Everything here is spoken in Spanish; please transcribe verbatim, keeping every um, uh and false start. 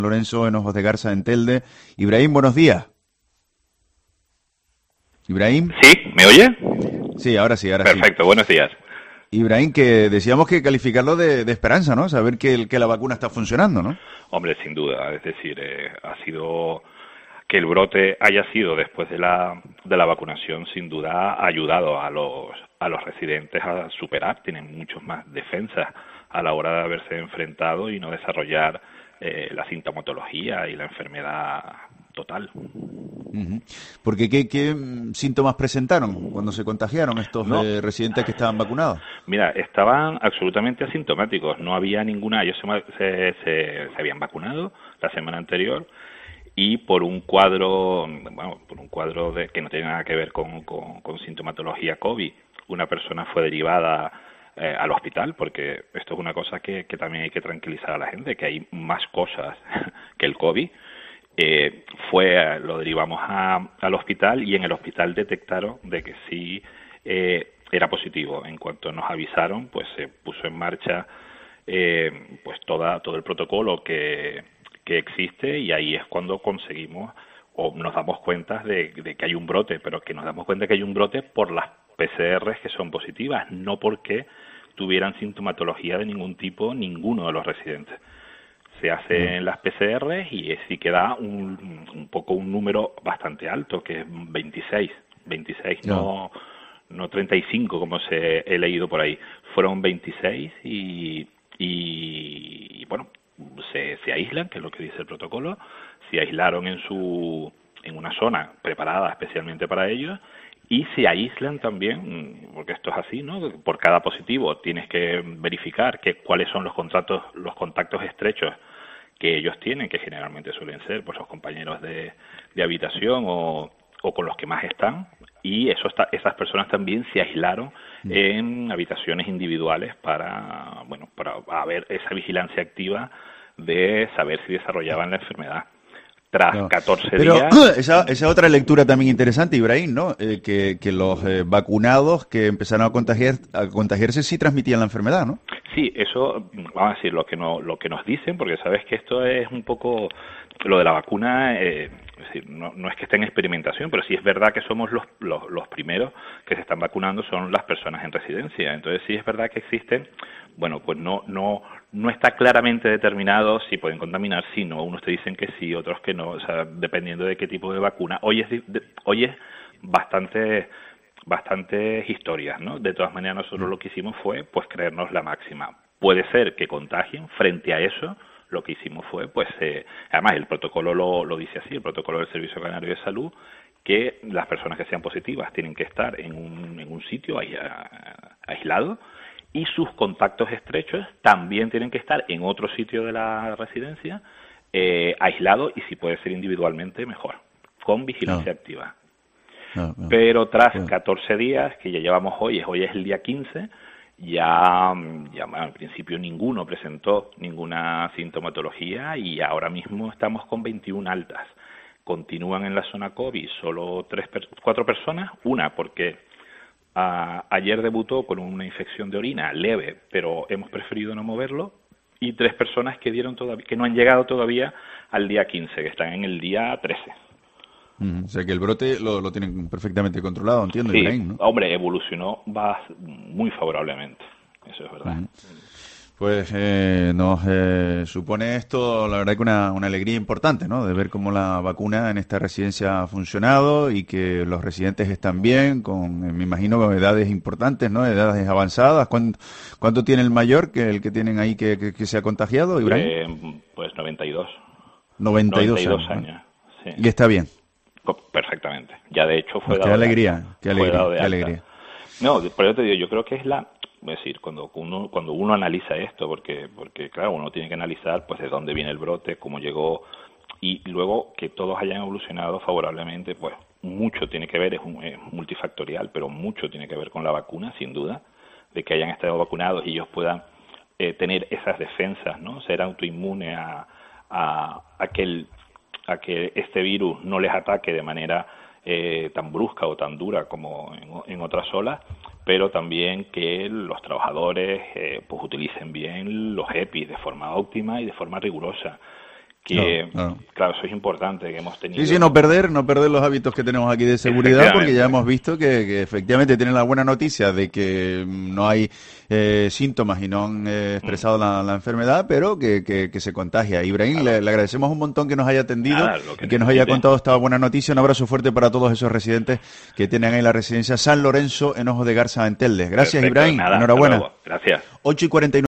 Lorenzo en Ojos de Garza en Telde. Ibrahim, buenos días. Ibrahim. Sí, ¿me oye? Sí, ahora sí, ahora Perfecto, sí. Perfecto, buenos días. Ibrahim, que decíamos que calificarlo de, de esperanza, ¿no? Saber que, el, que la vacuna está funcionando, ¿no? Hombre, sin duda. Es decir, eh, ha sido que el brote haya sido después de la de la vacunación, sin duda ha ayudado a los a los residentes a superar. Tienen muchos más defensas a la hora de haberse enfrentado y no desarrollar eh, la sintomatología y la enfermedad total. Uh-huh. Porque ¿qué, qué síntomas presentaron cuando se contagiaron estos no. eh, residentes que estaban vacunados? Mira, estaban absolutamente asintomáticos, no había ninguna, ellos se, se, se, se habían vacunado la semana anterior y por un cuadro, bueno, por un cuadro de, que no tiene nada que ver con, con, con sintomatología COVID, una persona fue derivada eh, al hospital, porque esto es una cosa que, que también hay que tranquilizar a la gente, que hay más cosas que el COVID. Eh, fue, lo derivamos a, al hospital y en el hospital detectaron de que sí eh, era positivo. En cuanto nos avisaron, pues se puso en marcha eh, pues toda, todo el protocolo que, que existe y ahí es cuando conseguimos o nos damos cuenta de, de que hay un brote, pero que nos damos cuenta que hay un brote por las P C Rs que son positivas, no porque tuvieran sintomatología de ningún tipo ninguno de los residentes. Se hacen las P C Rs y sí que da un, un poco un número bastante alto, que es veintiséis. veintiséis, no, no treinta y cinco como se he leído por ahí. Fueron veintiséis y, y, y bueno, se, se aíslan, que es lo que dice el protocolo. Se aislaron en su en una zona preparada especialmente para ellos y se aíslan también, porque esto es así, ¿no? Por cada positivo tienes que verificar que cuáles son los contactos, los contactos estrechos que ellos tienen, que generalmente suelen ser pues los compañeros de, de habitación o, o con los que más están, y eso está, esas personas también se aislaron en habitaciones individuales para, bueno, para haber esa vigilancia activa de saber si desarrollaban la enfermedad. Tras no. catorce Pero, días... Esa, esa otra lectura también interesante, Ibrahim, ¿no? Eh, que, que los eh, vacunados que empezaron a, contagiar, a contagiarse sí transmitían la enfermedad, ¿no? Sí, eso, vamos a decir, lo que, no, lo que nos dicen, porque sabes que esto es un poco... Lo de la vacuna, eh, es decir, no, no es que esté en experimentación, pero sí es verdad que somos los, los, los primeros que se están vacunando, son las personas en residencia. Entonces sí es verdad que existen, bueno, pues no no no está claramente determinado si pueden contaminar, si no. Unos te dicen que sí, otros que no, o sea, dependiendo de qué tipo de vacuna. Hoy es, de, hoy es bastante... bastantes historias, ¿no? De todas maneras, nosotros lo que hicimos fue, pues, creernos la máxima. Puede ser que contagien, frente a eso, lo que hicimos fue, pues, eh, además el protocolo lo, lo dice así, el protocolo del Servicio Canario de Salud, que las personas que sean positivas tienen que estar en un, en un sitio aislado y sus contactos estrechos también tienen que estar en otro sitio de la residencia, eh, aislado y si puede ser individualmente, mejor, con vigilancia no. activa. No, no. Pero tras catorce días, que ya llevamos hoy, hoy es el día quince, ya, ya bueno, al principio ninguno presentó ninguna sintomatología y ahora mismo estamos con veintiuna altas. Continúan en la zona COVID solo tres, cuatro personas, una porque a, ayer debutó con una infección de orina leve, pero hemos preferido no moverlo, y tres personas que dieron todavía, que no han llegado todavía al día quince, que están en el día trece. O sea que el brote lo, lo tienen perfectamente controlado, entiendo, sí, Ibrahim, ¿no? Hombre, evolucionó va muy favorablemente, eso es verdad. Uh-huh. Pues eh, nos eh, supone esto, la verdad que una, una alegría importante, ¿no? De ver cómo la vacuna en esta residencia ha funcionado y que los residentes están bien, con, eh, me imagino, con edades importantes, ¿no? Edades avanzadas. ¿Cuánto, cuánto tiene el mayor que el que tienen ahí que, que, que se ha contagiado, Ibrahim? Eh, pues noventa y dos. noventa y dos años. años. Sí. Y está bien. Perfectamente. Ya de hecho fue pues dado qué alegría, de alta. qué alegría, Fue dado de qué alta. alegría. No, por eso te digo, yo creo que es la, es decir, cuando uno cuando uno analiza esto, porque porque claro, uno tiene que analizar pues de dónde viene el brote, cómo llegó y luego que todos hayan evolucionado favorablemente, pues mucho tiene que ver, es, un, es multifactorial, pero mucho tiene que ver con la vacuna, sin duda, de que hayan estado vacunados y ellos puedan eh, tener esas defensas, ¿no? Ser autoinmune a, a, a que el a que este virus no les ataque de manera eh, tan brusca o tan dura como en, en otras olas, pero también que los trabajadores eh, pues utilicen bien los EPIs de forma óptima y de forma rigurosa, que, no, no. claro, eso es importante, que hemos tenido... Sí, sí, no perder, no perder los hábitos que tenemos aquí de seguridad, porque ya hemos visto que, que efectivamente tienen la buena noticia de que no hay eh, síntomas y no han eh, expresado mm. la, la enfermedad, pero que, que, que se contagia. Ibrahim, claro. le, le agradecemos un montón que nos haya atendido Nada, que y que nos haya contado esta buena noticia. Un abrazo fuerte para todos esos residentes que tienen ahí la residencia San Lorenzo en Ojos de Garza, en Telde. Gracias, Perfecto, Ibrahim. Nada, Enhorabuena. Gracias. ocho y cuarenta y nueve